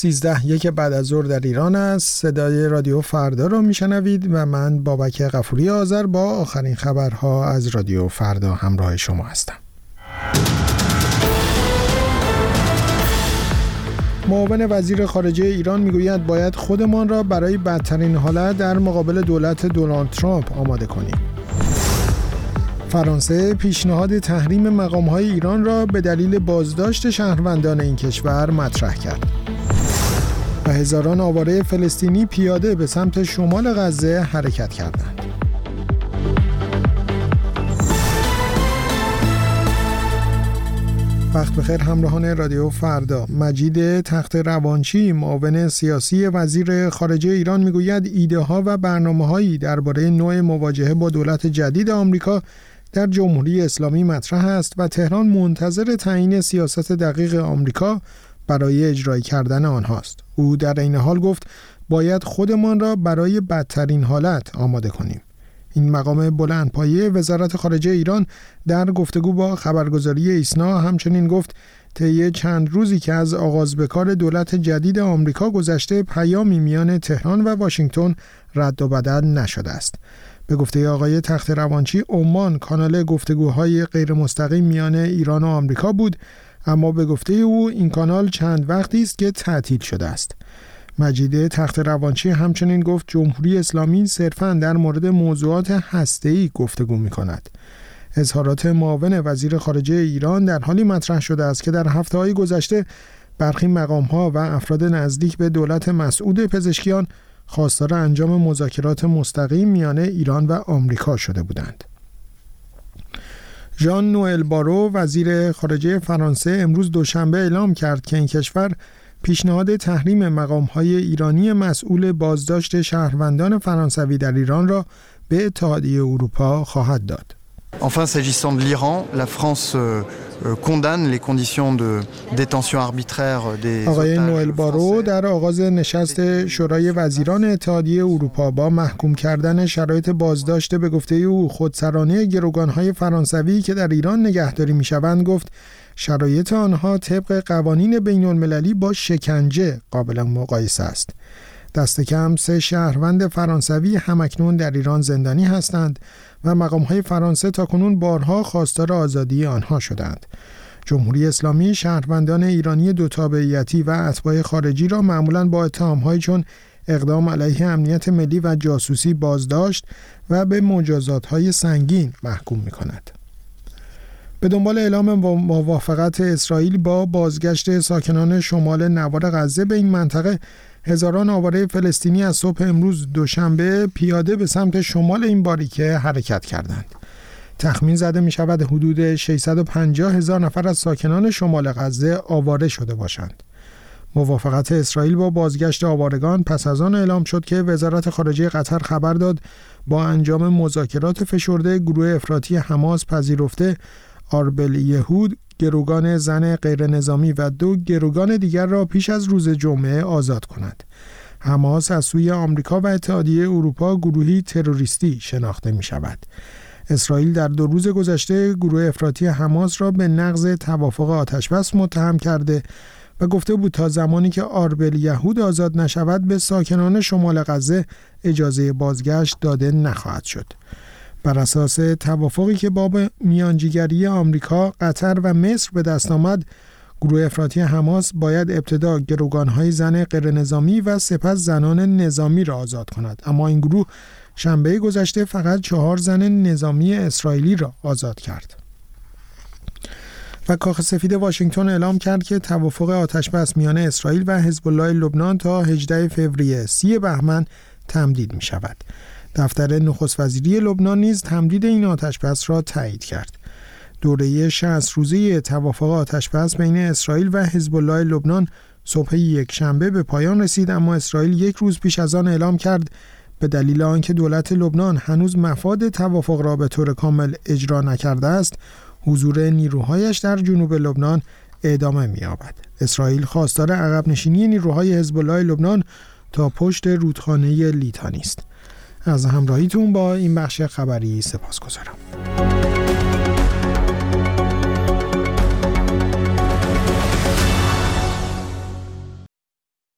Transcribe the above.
13:01 بعد از ظهر در ایران است. صدای رادیو فردا را میشنوید و من بابک غفوری آذر با آخرین خبرها از رادیو فردا همراه شما هستم. معاون وزیر خارجه ایران میگوید باید خودمان را برای بدترین حالت در مقابل دولت دونالد ترامپ آماده کنیم. فرانسه پیشنهاد تحریم مقام‌های ایران را به دلیل بازداشت شهروندان این کشور مطرح کرد. و هزاران آواره فلسطینی پیاده به سمت شمال غزه حرکت کردند. وقت بخیر همراهان رادیو فردا. مجید تخت روانچی معاون سیاسی وزیر خارجه ایران میگوید ایده ها و برنامه‌هایی درباره نوع مواجهه با دولت جدید آمریکا در جمهوری اسلامی مطرح است و تهران منتظر تعیین سیاست دقیق آمریکا برای اجرای کردن آنهاست. او در این حال گفت باید خودمان را برای بدترین حالت آماده کنیم. این مقام بلندپایه وزارت خارجه ایران در گفتگو با خبرگزاری ایسنا همچنین گفت طی چند روزی که از آغاز به کار دولت جدید آمریکا گذشته پیامی میان تهران و واشنگتن رد و بدل نشده است. به گفته آقای تخت روانچی عمان کانال گفتگوهای غیر مستقیم میان ایران و آمریکا بود، اما به گفته او این کانال چند وقتی است که تعطیل شده است. مجید تخت روانچی همچنین گفت جمهوری اسلامی صرفاً در مورد موضوعات هسته‌ای گفتگو می‌کند. اظهارات معاون وزیر خارجه ایران در حالی مطرح شده است که در هفته‌های گذشته برخی مقام‌ها و افراد نزدیک به دولت مسعود پزشکیان خواستار انجام مذاکرات مستقیم میان ایران و آمریکا شده بودند. ژان نوئل بارو وزیر خارجه فرانسه امروز دوشنبه اعلام کرد که این کشور پیشنهاد تحریم مقام‌های ایرانی مسئول بازداشت شهروندان فرانسوی در ایران را به اتحادیه اروپا خواهد داد. Enfin, s'agissant de l'Iran, la France condamne les conditions de détention arbitraire des آقای نوئل بارو در آغاز نشست شورای وزیران اتحادیه اروپا با محکوم کردن شرایط بازداشت به گفته او خودسرانه گروگان‌های فرانسوی که در ایران نگهداری می‌شوند گفت شرایط آنها طبق قوانین بین‌المللی با شکنجه قابل مقایسه است. دست کم 3 شهروند فرانسوی همکنون در ایران زندانی هستند و مقام‌های فرانسه تاکنون بارها خواستار آزادی آنها شدند. جمهوری اسلامی شهروندان ایرانی دو تابعیتی و اتباع خارجی را معمولاً با اتهام‌هایی چون اقدام علیه امنیت ملی و جاسوسی بازداشت و به مجازات‌های سنگین محکوم می‌کند. به دنبال اعلام موافقت اسرائیل با بازگشت ساکنان شمال نوار غزه به این منطقه، هزاران آواره فلسطینی از صبح امروز دوشنبه پیاده به سمت شمال این باریکه حرکت کردند. تخمین زده می شود حدود 650,000 نفر از ساکنان شمال غزه آواره شده باشند. موافقت اسرائیل با بازگشت آوارگان پس از آن اعلام شد که وزارت خارجه قطر خبر داد با انجام مذاکرات فشرده گروه افراطی حماس پذیرفته آربل یهود گروگان زن غیر نظامی و 2 گروگان دیگر را پیش از روز جمعه آزاد کند. حماس از سوی آمریکا و اتحادیه اروپا گروهی تروریستی شناخته می شود. اسرائیل در 2 روز گذشته گروه افراطی حماس را به نقض توافق آتشبس متهم کرده و گفته بود تا زمانی که آربل یهود آزاد نشود به ساکنان شمال غزه اجازه بازگشت داده نخواهد شد. بر اساس توافقی که با میانجیگری آمریکا، قطر و مصر به دست آمد، گروه افراطی حماس باید ابتدا گروگان‌های زن غیر نظامی و سپس زنان نظامی را آزاد کند. اما این گروه شنبه گذشته فقط 4 زن نظامی اسرائیلی را آزاد کرد. و کاخ سفید واشنگتن اعلام کرد که توافق آتشبس میان اسرائیل و حزب الله لبنان تا 18 فوریه 30 بهمن تمدید می شود. دفتر نخست وزیری لبنان نیز تمدید این آتشبس را تایید کرد. دوره 60 روزه توافق آتشبس بین اسرائیل و حزب الله لبنان صبح یک شنبه به پایان رسید، اما اسرائیل 1 روز پیش از آن اعلام کرد به دلیل آنکه دولت لبنان هنوز مفاد توافق را به طور کامل اجرا نکرده است، حضور نیروهایش در جنوب لبنان ادامه می‌یابد. اسرائیل خواستار عقب نشینی نیروهای حزب الله لبنان تا پشت رودخانه لیتانی است. از همراهیتون با این بخش خبری سپاسگزارم.